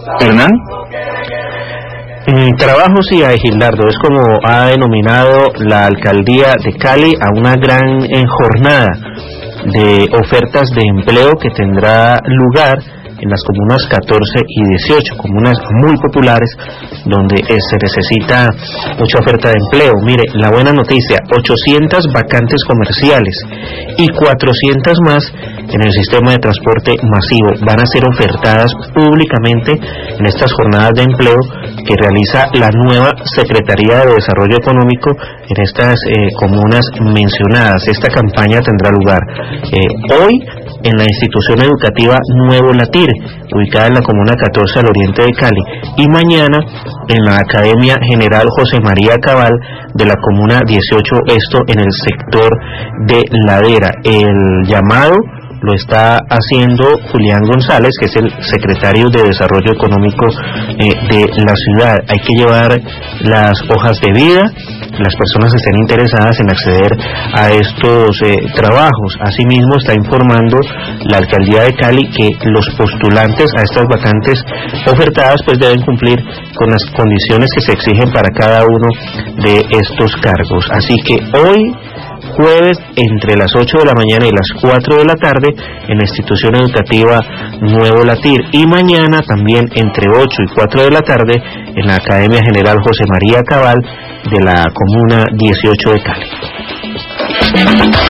Hernán. Trabajos y a Gildardo, es como ha denominado la alcaldía de Cali a una gran jornada de ofertas de empleo que tendrá lugar en las comunas 14 y 18, comunas muy populares donde se necesita mucha oferta de empleo. Mire, la buena noticia, 800 vacantes comerciales y 400 más en el sistema de transporte masivo van a ser ofertadas públicamente en estas jornadas de empleo que realiza la nueva Secretaría de Desarrollo Económico en estas comunas mencionadas. Esta campaña tendrá lugar hoy en la institución educativa Nuevo Latir, ubicada en la comuna 14 al oriente de Cali, y mañana en la Academia General José María Cabal de la comuna 18, esto en el sector de Ladera. El llamado lo está haciendo Julián González, que es el secretario de Desarrollo Económico de la ciudad. Hay que llevar las hojas de vida, las personas que estén interesadas en acceder a estos trabajos. Asimismo, está informando la alcaldía de Cali que los postulantes a estas vacantes ofertadas pues deben cumplir con las condiciones que se exigen para cada uno de estos cargos. Así que hoy, jueves, entre las 8 de la mañana y las 4 de la tarde en la institución educativa Nuevo Latir, y mañana también entre 8 y 4 de la tarde en la Academia General José María Cabal de la comuna 18 de Cali.